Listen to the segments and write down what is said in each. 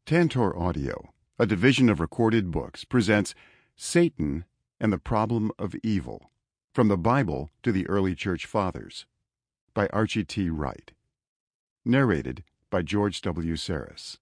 Tantor Audio, a division of Recorded Books, presents Satan and the Problem of Evil, From the Bible to the Early Church Fathers, by Archie T. Wright. Narrated by George W. Saris.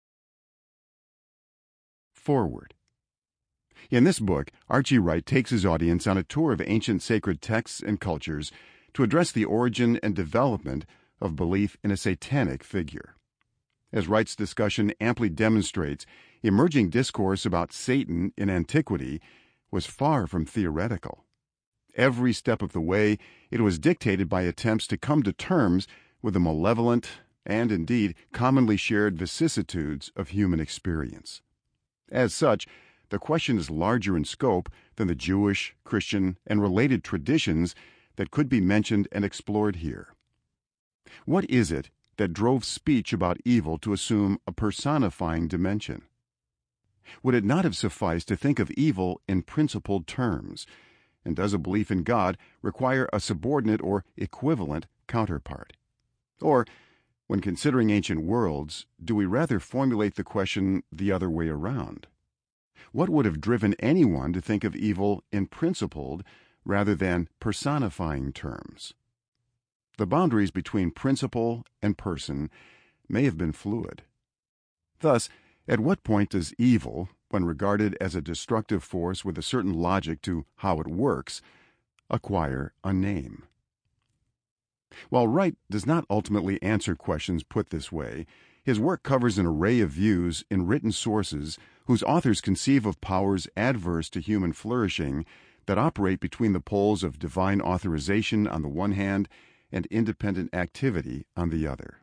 Forward. In this book, Archie Wright takes his audience on a tour of ancient sacred texts and cultures to address the origin and development of belief in a satanic figure. As Wright's discussion amply demonstrates, emerging discourse about Satan in antiquity was far from theoretical. Every step of the way, it was dictated by attempts to come to terms with the malevolent and, indeed, commonly shared vicissitudes of human experience. As such, the question is larger in scope than the Jewish, Christian, and related traditions that could be mentioned and explored here. What is it that drove speech about evil to assume a personifying dimension? Would it not have sufficed to think of evil in principled terms? And does a belief in God require a subordinate or equivalent counterpart? Or, when considering ancient worlds, do we rather formulate the question the other way around? What would have driven anyone to think of evil in principled rather than personifying terms? The boundaries between principle and person may have been fluid. Thus, at what point does evil, when regarded as a destructive force with a certain logic to how it works, acquire a name? While Wright does not ultimately answer questions put this way, his work covers an array of views in written sources whose authors conceive of powers adverse to human flourishing that operate between the poles of divine authorization on the one hand and independent activity on the other.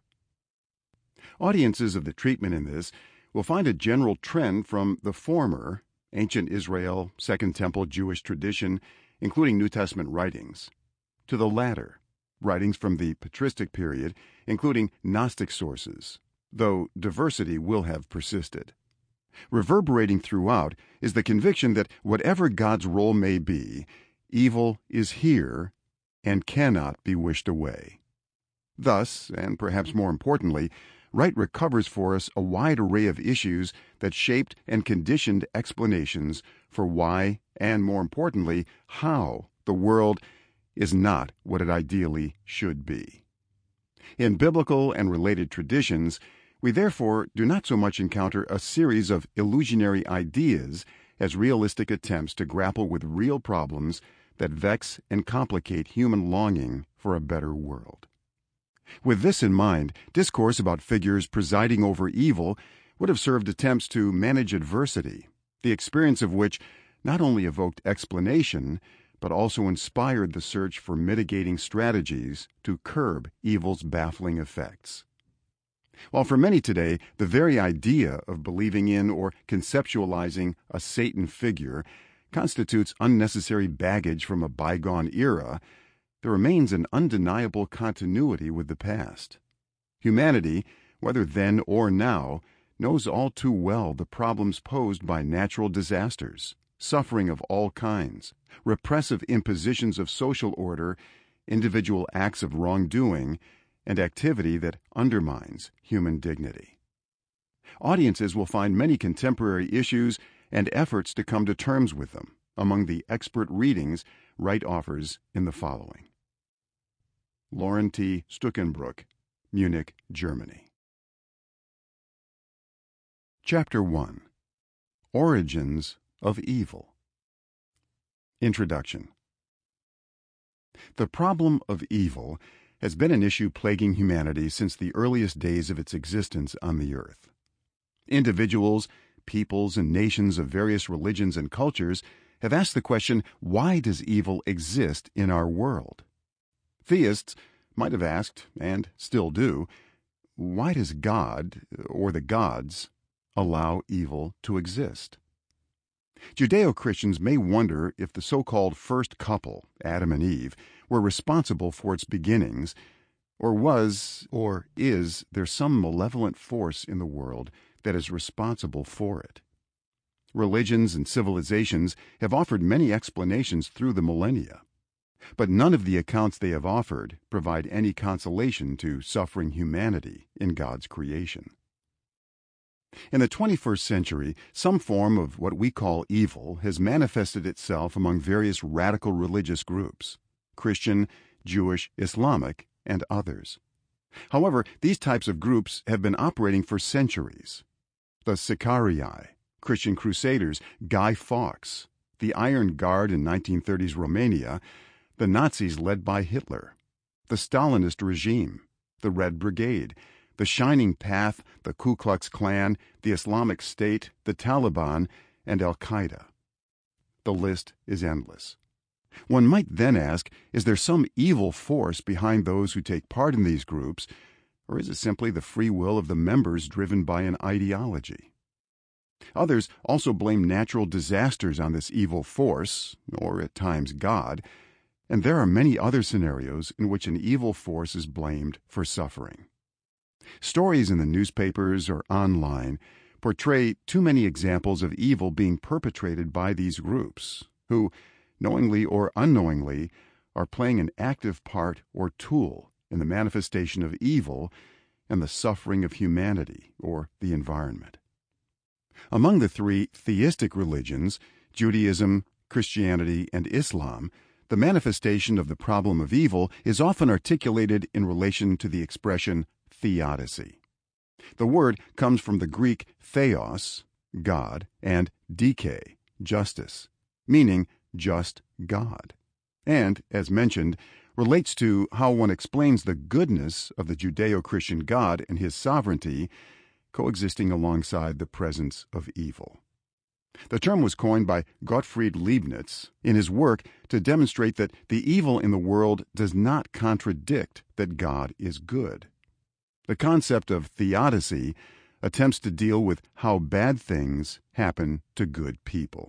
Audiences of the treatment in this will find a general trend from the former, ancient Israel, Second Temple Jewish tradition, including New Testament writings, to the latter, writings from the patristic period, including Gnostic sources, though diversity will have persisted. Reverberating throughout is the conviction that whatever God's role may be, evil is here and cannot be wished away. Thus, and perhaps more importantly, Wright recovers for us a wide array of issues that shaped and conditioned explanations for why, and more importantly, how the world is not what it ideally should be. In biblical and related traditions, we therefore do not so much encounter a series of illusionary ideas as realistic attempts to grapple with real problems that vex and complicate human longing for a better world. With this in mind, discourse about figures presiding over evil would have served attempts to manage adversity, the experience of which not only evoked explanation, but also inspired the search for mitigating strategies to curb evil's baffling effects. While for many today, the very idea of believing in or conceptualizing a Satan figure constitutes unnecessary baggage from a bygone era, there remains an undeniable continuity with the past. Humanity, whether then or now, knows all too well the problems posed by natural disasters, suffering of all kinds, repressive impositions of social order, individual acts of wrongdoing, and activity that undermines human dignity. Audiences will find many contemporary issues and efforts to come to terms with them among the expert readings Wright offers in the following. Lauren T. Stuckenbrook, Munich, Germany. Chapter 1. Origins of Evil. Introduction. The problem of evil has been an issue plaguing humanity since the earliest days of its existence on the earth. Individuals, peoples, and nations of various religions and cultures have asked the question, why does evil exist in our world? Theists might have asked, and still do, why does God, or the gods, allow evil to exist? Judeo-Christians may wonder if the so-called first couple, Adam and Eve, were responsible for its beginnings, or was, or is there some malevolent force in the world that is responsible for it? Religions and civilizations have offered many explanations through the millennia, but none of the accounts they have offered provide any consolation to suffering humanity in God's creation. In the 21st century, some form of what we call evil has manifested itself among various radical religious groups: Christian, Jewish, Islamic, and others. However, these types of groups have been operating for centuries. The Sicarii, Christian Crusaders, Guy Fawkes, the Iron Guard in 1930s Romania, the Nazis led by Hitler, the Stalinist regime, the Red Brigade, the Shining Path, the Ku Klux Klan, the Islamic State, the Taliban, and Al-Qaeda. The list is endless. One might then ask, is there some evil force behind those who take part in these groups, or is it simply the free will of the members driven by an ideology? Others also blame natural disasters on this evil force, or at times God, and there are many other scenarios in which an evil force is blamed for suffering. Stories in the newspapers or online portray too many examples of evil being perpetrated by these groups, who, knowingly or unknowingly, are playing an active part or tool in the manifestation of evil and the suffering of humanity or the environment. Among the three theistic religions, Judaism, Christianity, and Islam, the manifestation of the problem of evil is often articulated in relation to the expression theodicy. The word comes from the Greek theos, God, and dike, justice, meaning just God, and, as mentioned, relates to how one explains the goodness of the Judeo-Christian God and his sovereignty coexisting alongside the presence of evil. The term was coined by Gottfried Leibniz in his work to demonstrate that the evil in the world does not contradict that God is good. The concept of theodicy attempts to deal with how bad things happen to good people.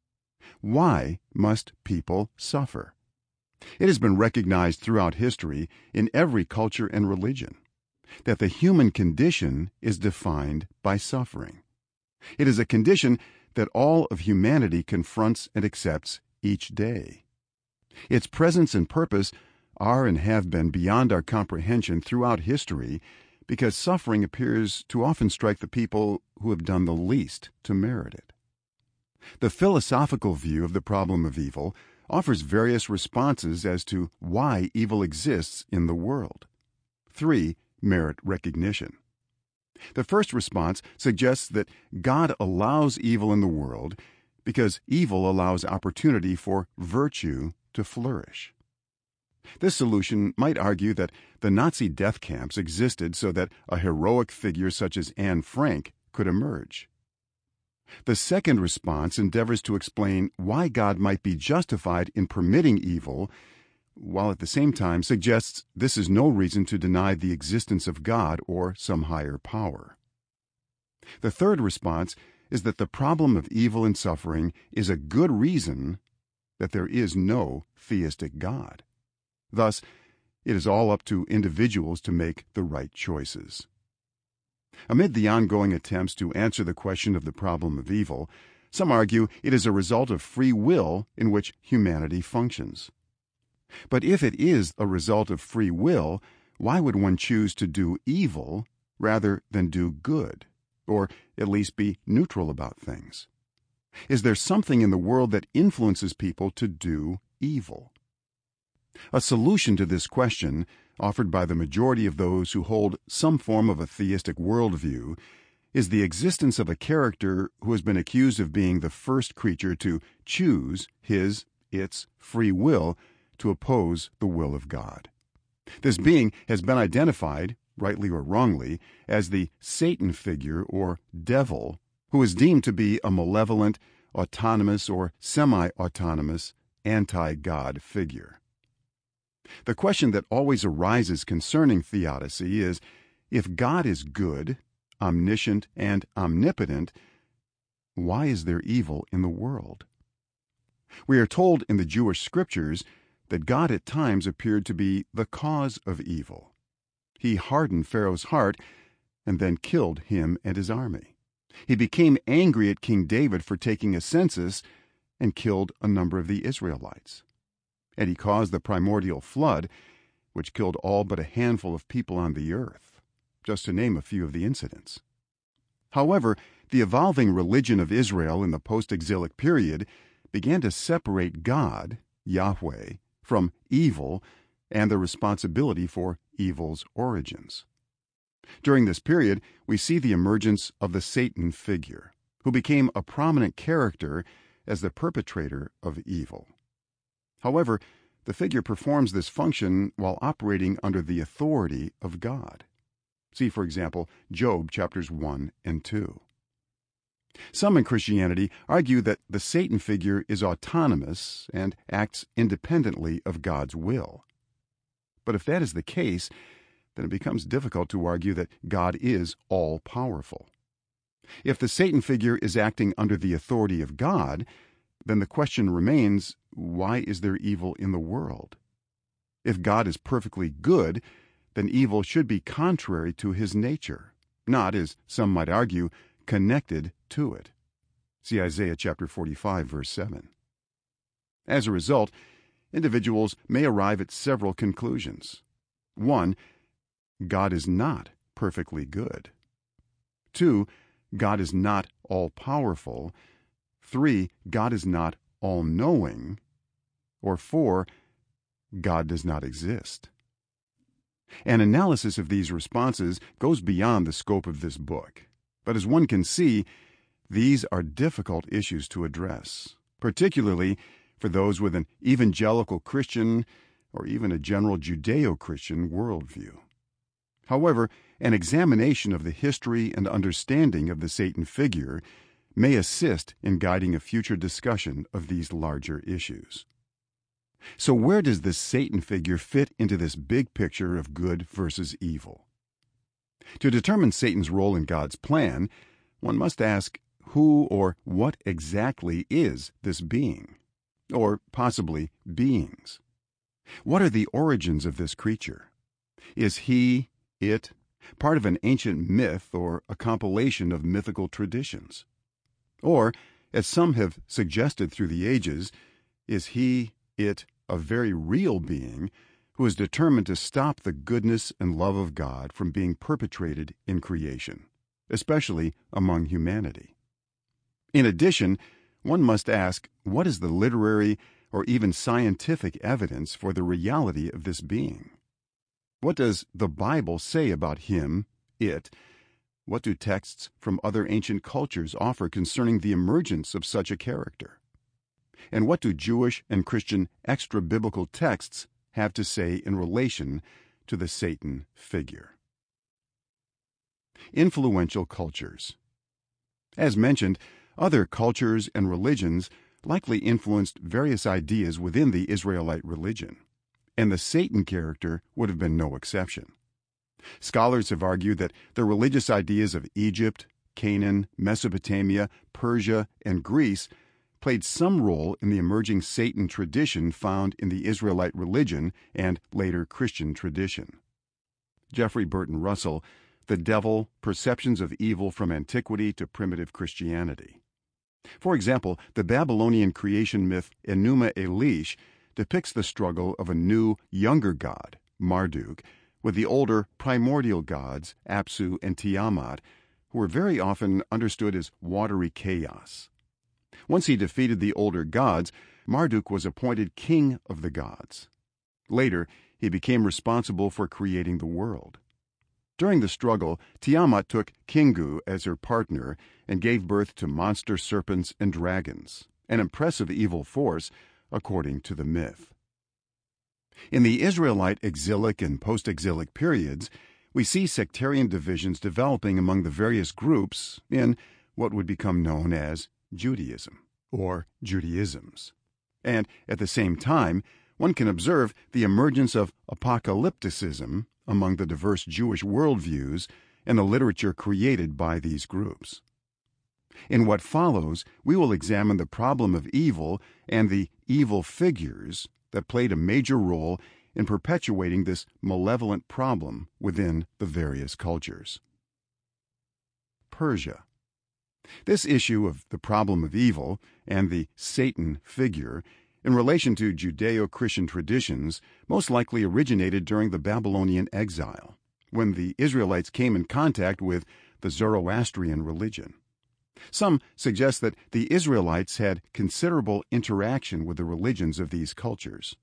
Why must people suffer? It has been recognized throughout history in every culture and religion that the human condition is defined by suffering. It is a condition that all of humanity confronts and accepts each day. Its presence and purpose are and have been beyond our comprehension throughout history because suffering appears to often strike the people who have done the least to merit it. The philosophical view of the problem of evil offers various responses as to why evil exists in the world. 3. Merit recognition. The first response suggests that God allows evil in the world because evil allows opportunity for virtue to flourish. This solution might argue that the Nazi death camps existed so that a heroic figure such as Anne Frank could emerge. The second response endeavors to explain why God might be justified in permitting evil, while at the same time suggests this is no reason to deny the existence of God or some higher power. The third response is that the problem of evil and suffering is a good reason that there is no theistic God. Thus, it is all up to individuals to make the right choices. Amid the ongoing attempts to answer the question of the problem of evil, some argue it is a result of free will in which humanity functions. But if it is a result of free will, why would one choose to do evil rather than do good, or at least be neutral about things? Is there something in the world that influences people to do evil? A solution to this question, offered by the majority of those who hold some form of a theistic worldview, is the existence of a character who has been accused of being the first creature to choose its free will to oppose the will of God. This being has been identified, rightly or wrongly, as the Satan figure or devil, who is deemed to be a malevolent, autonomous, or semi-autonomous, anti-God figure. The question that always arises concerning theodicy is, if God is good, omniscient, and omnipotent, why is there evil in the world? We are told in the Jewish scriptures that God at times appeared to be the cause of evil. He hardened Pharaoh's heart and then killed him and his army. He became angry at King David for taking a census and killed a number of the Israelites. And he caused the primordial flood, which killed all but a handful of people on the earth, just to name a few of the incidents. However, the evolving religion of Israel in the post-exilic period began to separate God, Yahweh, from evil and the responsibility for evil's origins. During this period, we see the emergence of the Satan figure, who became a prominent character as the perpetrator of evil. However, the figure performs this function while operating under the authority of God. See, for example, Job chapters 1 and 2. Some in Christianity argue that the Satan figure is autonomous and acts independently of God's will. But if that is the case, then it becomes difficult to argue that God is all-powerful. If the Satan figure is acting under the authority of God, then the question remains, why is there evil in the world? If God is perfectly good, then evil should be contrary to his nature, not, as some might argue, connected to it. See Isaiah chapter 45, verse 7. As a result, individuals may arrive at several conclusions. 1. God is not perfectly good. 2. God is not all-powerful. 3. God is not all-knowing. Or 4. God does not exist. An analysis of these responses goes beyond the scope of this book. But as one can see, these are difficult issues to address, particularly for those with an evangelical Christian or even a general Judeo-Christian worldview. However, an examination of the history and understanding of the Satan figure may assist in guiding a future discussion of these larger issues. So where does this Satan figure fit into this big picture of good versus evil? To determine Satan's role in God's plan, one must ask, who or what exactly is this being? Or possibly beings? What are the origins of this creature? Is he, it, part of an ancient myth or a compilation of mythical traditions? Or, as some have suggested through the ages, is he, it, a very real being who is determined to stop the goodness and love of God from being perpetrated in creation, especially among humanity? In addition, one must ask, what is the literary or even scientific evidence for the reality of this being? What does the Bible say about him, it? What do texts from other ancient cultures offer concerning the emergence of such a character? And what do Jewish and Christian extra-biblical texts have to say in relation to the Satan figure? Influential cultures. As mentioned, other cultures and religions likely influenced various ideas within the Israelite religion, and the Satan character would have been no exception. Scholars have argued that the religious ideas of Egypt, Canaan, Mesopotamia, Persia, and Greece played some role in the emerging Satan tradition found in the Israelite religion and later Christian tradition. Jeffrey Burton Russell, The Devil, Perceptions of Evil from Antiquity to Primitive Christianity. For example, the Babylonian creation myth Enuma Elish depicts the struggle of a new, younger god, Marduk, with the older primordial gods, Apsu and Tiamat, who were very often understood as watery chaos. Once he defeated the older gods, Marduk was appointed king of the gods. Later, he became responsible for creating the world. During the struggle, Tiamat took Kingu as her partner and gave birth to monster serpents and dragons, an impressive evil force, according to the myth. In the Israelite exilic and post-exilic periods, we see sectarian divisions developing among the various groups in what would become known as Judaism or Judaisms. And at the same time, one can observe the emergence of apocalypticism among the diverse Jewish worldviews and the literature created by these groups. In what follows, we will examine the problem of evil and the evil figures that played a major role in perpetuating this malevolent problem within the various cultures. Persia. This issue of the problem of evil and the Satan figure in relation to Judeo-Christian traditions most likely originated during the Babylonian exile, when the Israelites came in contact with the Zoroastrian religion. Some suggest that the Israelites had considerable interaction with the religions of these cultures.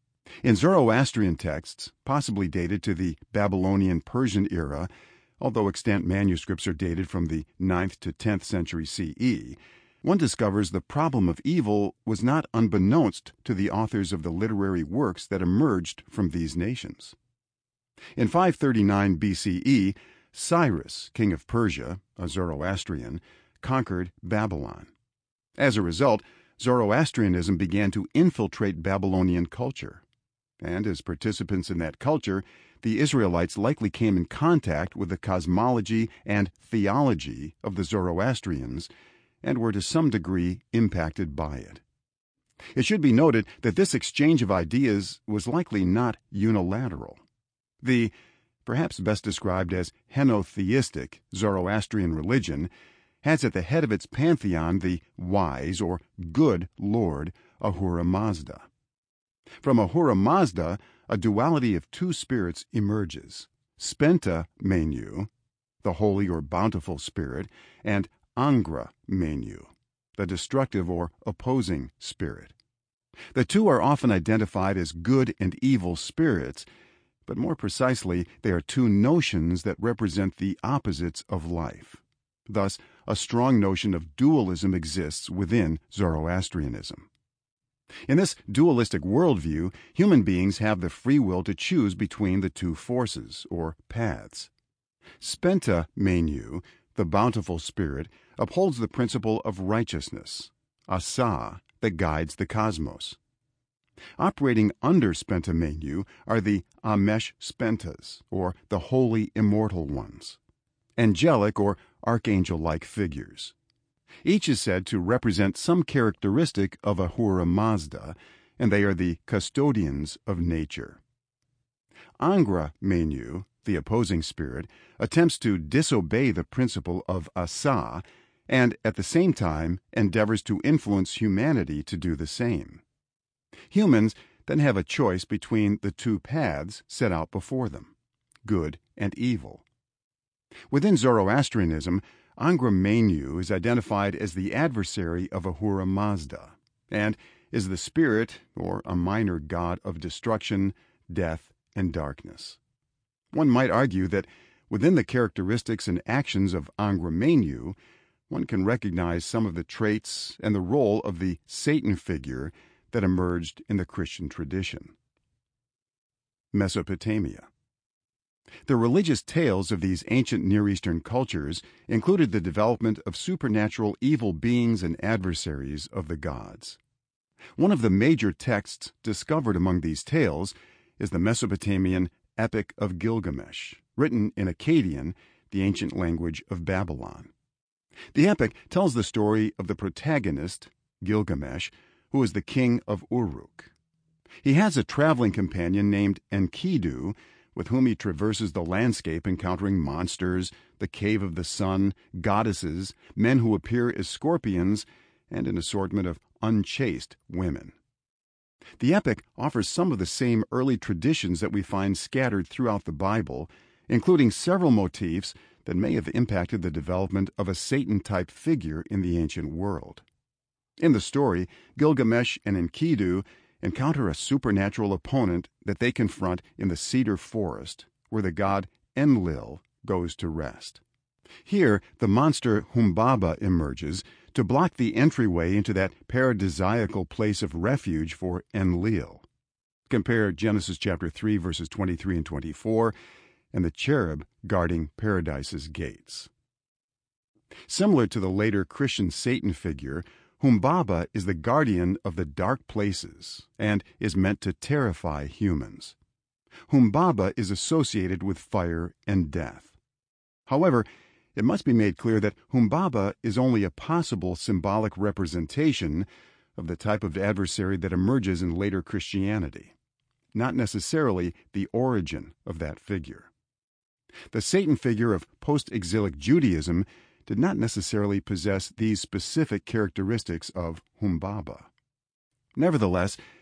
In Zoroastrian texts, possibly dated to the Babylonian-Persian era, although extant manuscripts are dated from the 9th to 10th century CE, one discovers the problem of evil was not unbeknownst to the authors of the literary works that emerged from these nations. In 539 BCE, Cyrus, king of Persia, a Zoroastrian, conquered Babylon. As a result, Zoroastrianism began to infiltrate Babylonian culture, and as participants in that culture, the Israelites likely came in contact with the cosmology and theology of the Zoroastrians and were to some degree impacted by it. It should be noted that this exchange of ideas was likely not unilateral. The, perhaps best described as henotheistic, Zoroastrian religion has at the head of its pantheon the wise or good Lord Ahura Mazda. From Ahura Mazda, a duality of two spirits emerges: Spenta Mainyu, the holy or bountiful spirit, and Angra Mainyu, the destructive or opposing spirit. The two are often identified as good and evil spirits, but more precisely, they are two notions that represent the opposites of life. Thus, a strong notion of dualism exists within Zoroastrianism. In this dualistic worldview, human beings have the free will to choose between the two forces, or paths. Spenta Mainyu, the bountiful spirit, upholds the principle of righteousness, Asa, that guides the cosmos. Operating under Spenta Mainyu are the Amesh Spentas, or the holy immortal ones, angelic or archangel-like figures. Each is said to represent some characteristic of Ahura Mazda, and they are the custodians of nature. Angra Mainyu, the opposing spirit, attempts to disobey the principle of Asa and at the same time endeavors to influence humanity to do the same. Humans then have a choice between the two paths set out before them, good and evil. Within Zoroastrianism, Angra Mainyu is identified as the adversary of Ahura Mazda and is the spirit or a minor god of destruction, death, and darkness. One might argue that within the characteristics and actions of Angra Mainyu, one can recognize some of the traits and the role of the Satan figure that emerged in the Christian tradition. Mesopotamia. The religious tales of these ancient Near Eastern cultures included the development of supernatural evil beings and adversaries of the gods. One of the major texts discovered among these tales is the Mesopotamian Epic of Gilgamesh, written in Akkadian, the ancient language of Babylon. The epic tells the story of the protagonist, Gilgamesh, who is the king of Uruk. He has a traveling companion named Enkidu, with whom he traverses the landscape encountering monsters, the cave of the sun, goddesses, men who appear as scorpions, and an assortment of unchaste women. The epic offers some of the same early traditions that we find scattered throughout the Bible, including several motifs that may have impacted the development of a Satan-type figure in the ancient world. In the story, Gilgamesh and Enkidu encounter a supernatural opponent that they confront in the cedar forest, where the god Enlil goes to rest. Here, the monster Humbaba emerges to block the entryway into that paradisiacal place of refuge for Enlil. Compare Genesis chapter 3, verses 23 and 24, and the cherub guarding paradise's gates. Similar to the later Christian Satan figure, Humbaba is the guardian of the dark places and is meant to terrify humans. Humbaba is associated with fire and death. However, it must be made clear that Humbaba is only a possible symbolic representation of the type of adversary that emerges in later Christianity, not necessarily the origin of that figure. The Satan figure of post-exilic Judaism did not necessarily possess these specific characteristics of Humbaba. Nevertheless,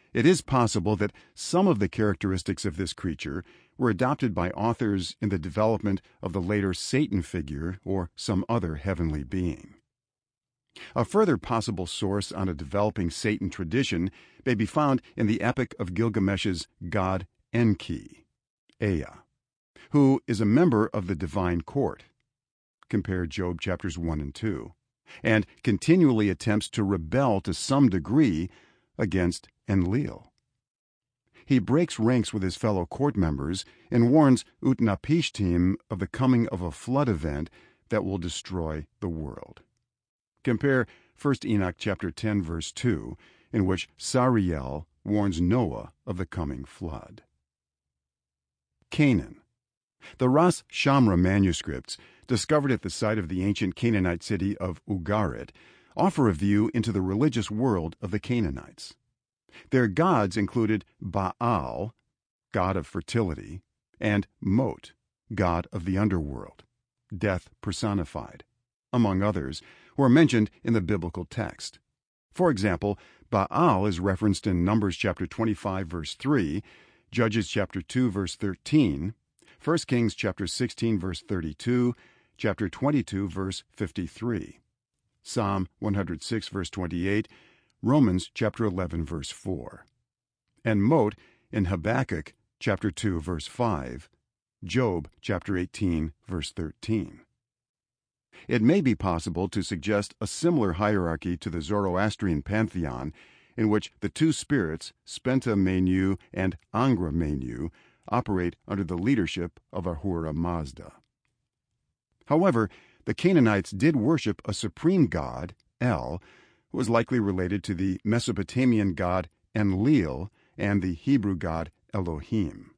It is possible that some of the characteristics of this creature were adopted by authors in the development of the later Satan figure or some other heavenly being. A further possible source on a developing Satan tradition may be found in the Epic of Gilgamesh's god Enki, Ea, who is a member of the divine court. Compare Job chapters 1 and 2, and continually attempts to rebel to some degree against Enlil. He breaks ranks with his fellow court members and warns Utnapishtim of the coming of a flood event that will destroy the world. Compare 1 Enoch chapter 10 verse 2, in which Sariel warns Noah of the coming flood. Canaan. The Ras Shamra manuscripts, discovered at the site of the ancient Canaanite city of Ugarit, offer a view into the religious world of the Canaanites. Their gods included Baal, god of fertility, and Mot, god of the underworld, death personified, among others, who are mentioned in the biblical text. For example, Baal is referenced in Numbers chapter 25 verse 3, Judges chapter 2 verse 13, 1 Kings chapter 16 verse 32, chapter 22 verse 53, Psalm 106 verse 28, Romans chapter 11 verse 4, and Mot in Habakkuk chapter 2 verse 5, Job chapter 18 verse 13. It may be possible to suggest a similar hierarchy to the Zoroastrian pantheon, in which the two spirits, Spenta Mainyu and Angra Mainyu, operate under the leadership of Ahura Mazda. However, the Canaanites did worship a supreme god, El, who was likely related to the Mesopotamian god Enlil and the Hebrew god Elohim.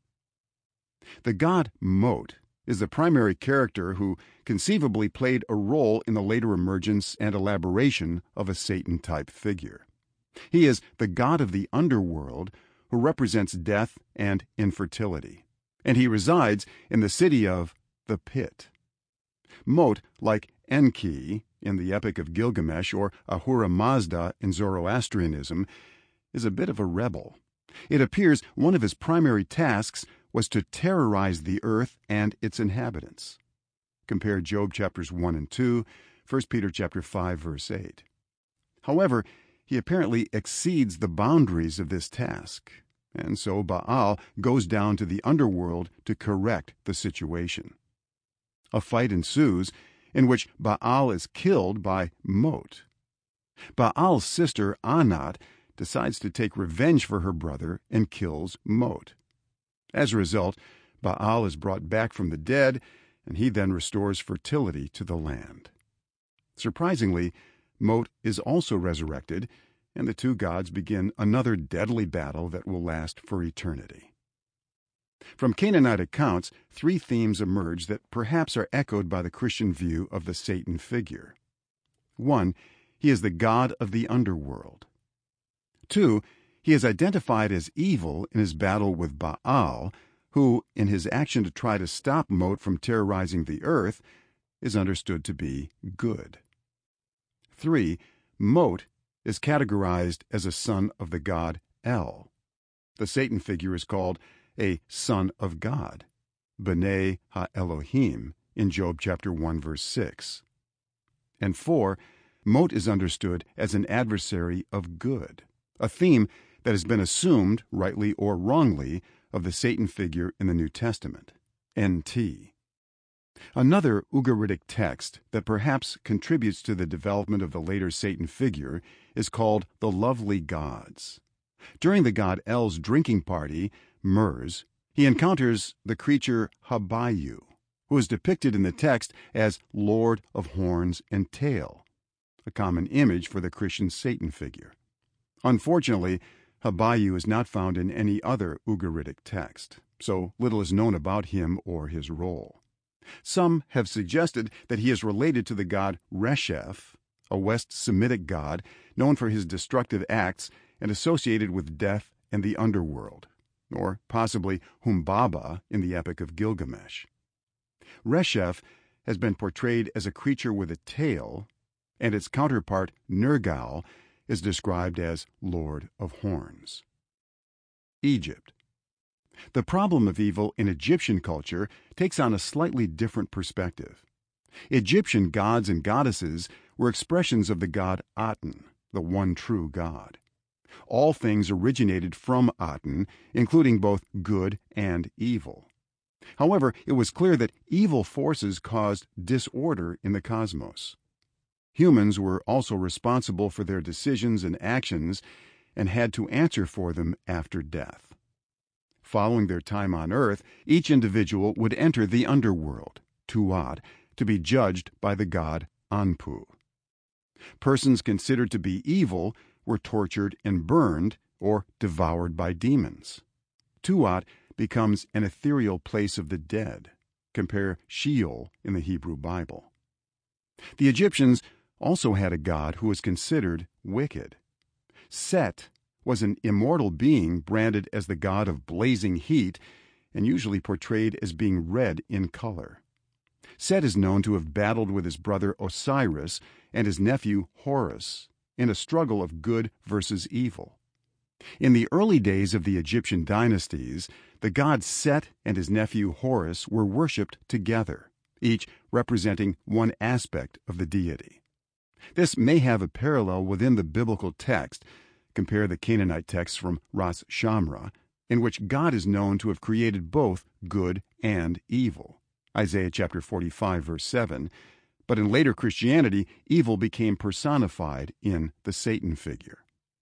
The god Mot is the primary character who conceivably played a role in the later emergence and elaboration of a Satan-type figure. He is the god of the underworld who represents death and infertility, and he resides in the city of the pit. Mot, like Enki in the Epic of Gilgamesh or Ahura Mazda in Zoroastrianism, is a bit of a rebel. It appears one of his primary tasks was to terrorize the earth and its inhabitants. Compare Job chapters 1 and 2, 1 Peter chapter 5 verse 8. However, he apparently exceeds the boundaries of this task, and so Baal goes down to the underworld to correct the situation. A fight ensues in which Baal is killed by Mot. Baal's sister Anat decides to take revenge for her brother and kills Mot. As a result, Baal is brought back from the dead, and he then restores fertility to the land. Surprisingly, Mot is also resurrected, and the two gods begin another deadly battle that will last for eternity. From Canaanite accounts, three themes emerge that perhaps are echoed by the Christian view of the Satan figure. 1. He is the god of the underworld. 2. He is identified as evil in his battle with Baal, who, in his action to try to stop Mot from terrorizing the earth, is understood to be good. 3. Mot is categorized as a son of the god El. The Satan figure is called a son of God, B'nai Ha-Elohim, in Job chapter 1 verse 6. And 4. Mot is understood as an adversary of good, a theme that has been assumed, rightly or wrongly, of the Satan figure in the New Testament, N.T. Another Ugaritic text that perhaps contributes to the development of the later Satan figure is called the Lovely Gods. During the god El's drinking party, Mers, he encounters the creature Habayu, who is depicted in the text as Lord of Horns and Tail, a common image for the Christian Satan figure. Unfortunately, Habayu is not found in any other Ugaritic text, so little is known about him or his role. Some have suggested that he is related to the god Resheph, a West Semitic god known for his destructive acts and associated with death and the underworld, or possibly Humbaba in the Epic of Gilgamesh. Resheph has been portrayed as a creature with a tail, and its counterpart Nergal is described as Lord of Horns. Egypt. The problem of evil in Egyptian culture takes on a slightly different perspective. Egyptian gods and goddesses were expressions of the god Aten, the one true God. All things originated from Aten, including both good and evil. However, it was clear that evil forces caused disorder in the cosmos. Humans were also responsible for their decisions and actions and had to answer for them after death. Following their time on earth, each individual would enter the underworld, Tuat, to be judged by the god Anpu. Persons considered to be evil were tortured and burned or devoured by demons. Tuat becomes an ethereal place of the dead. Compare Sheol in the Hebrew Bible. The Egyptians also had a god who was considered wicked. Set was an immortal being branded as the god of blazing heat and usually portrayed as being red in color. Set is known to have battled with his brother Osiris and his nephew Horus in a struggle of good versus evil. In the early days of the Egyptian dynasties, the god Set and his nephew Horus were worshipped together, each representing one aspect of the deity. This may have a parallel within the biblical text. Compare the Canaanite texts from Ras Shamra, in which God is known to have created both good and evil. Isaiah chapter 45, verse 7. But in later Christianity, evil became personified in the Satan figure.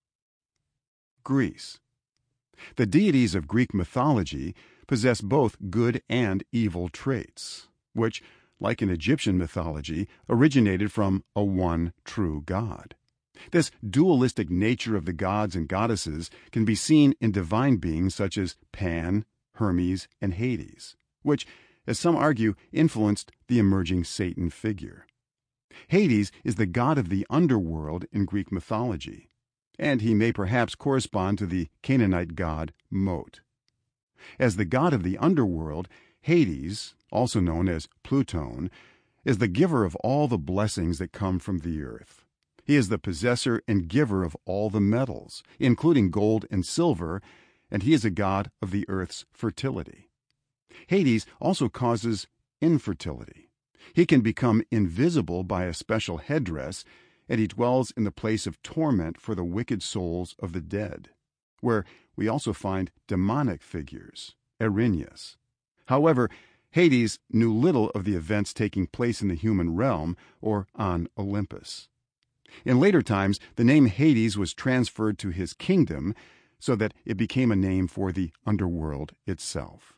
Greece. The deities of Greek mythology possess both good and evil traits, which, like in Egyptian mythology, originated from a one true God. This dualistic nature of the gods and goddesses can be seen in divine beings such as Pan, Hermes, and Hades, which, as some argue, influenced the emerging Satan figure. Hades is the god of the underworld in Greek mythology, and he may perhaps correspond to the Canaanite god Mot. As the god of the underworld, Hades, also known as Pluton, is the giver of all the blessings that come from the earth. He is the possessor and giver of all the metals, including gold and silver, and he is a god of the earth's fertility. Hades also causes infertility. He can become invisible by a special headdress, and he dwells in the place of torment for the wicked souls of the dead, where we also find demonic figures, Erinyes. However, Hades knew little of the events taking place in the human realm or on Olympus. In later times, the name Hades was transferred to his kingdom so that it became a name for the underworld itself.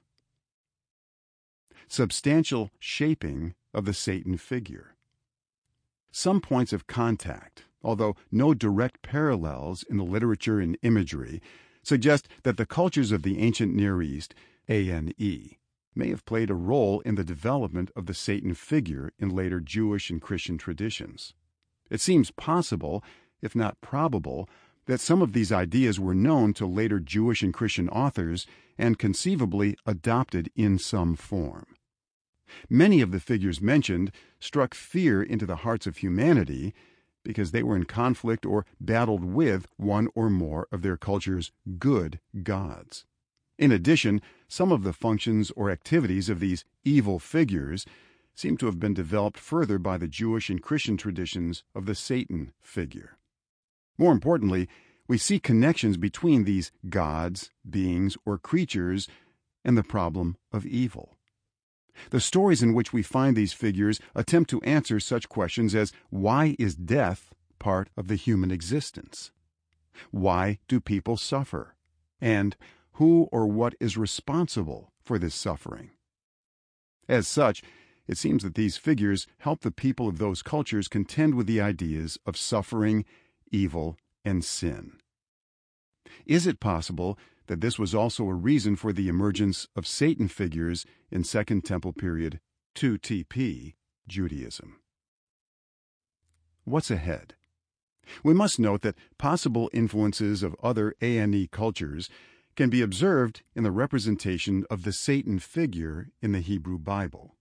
Substantial shaping of the Satan figure. Some points of contact, although no direct parallels in the literature and imagery, suggest that the cultures of the ancient Near East, ANE, may have played a role in the development of the Satan figure in later Jewish and Christian traditions. It seems possible, if not probable, that some of these ideas were known to later Jewish and Christian authors and conceivably adopted in some form. Many of the figures mentioned struck fear into the hearts of humanity because they were in conflict or battled with one or more of their culture's good gods. In addition, some of the functions or activities of these evil figures seem to have been developed further by the Jewish and Christian traditions of the Satan figure. More importantly, we see connections between these gods, beings, or creatures and the problem of evil. The stories in which we find these figures attempt to answer such questions as why is death part of the human existence? Why do people suffer? And who or what is responsible for this suffering? As such, it seems that these figures help the people of those cultures contend with the ideas of suffering, evil, and sin. Is it possible that this was also a reason for the emergence of Satan figures in Second Temple period 2 TP Judaism? What's ahead? We must note that possible influences of other ANE cultures can be observed in the representation of the Satan figure in the Hebrew Bible,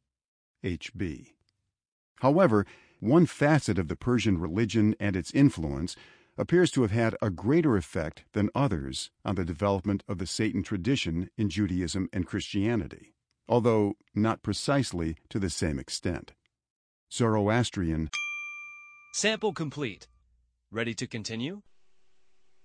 HB. However, one facet of the Persian religion and its influence appears to have had a greater effect than others on the development of the Satan tradition in Judaism and Christianity, although not precisely to the same extent. Zoroastrian. Sample complete. Ready to continue?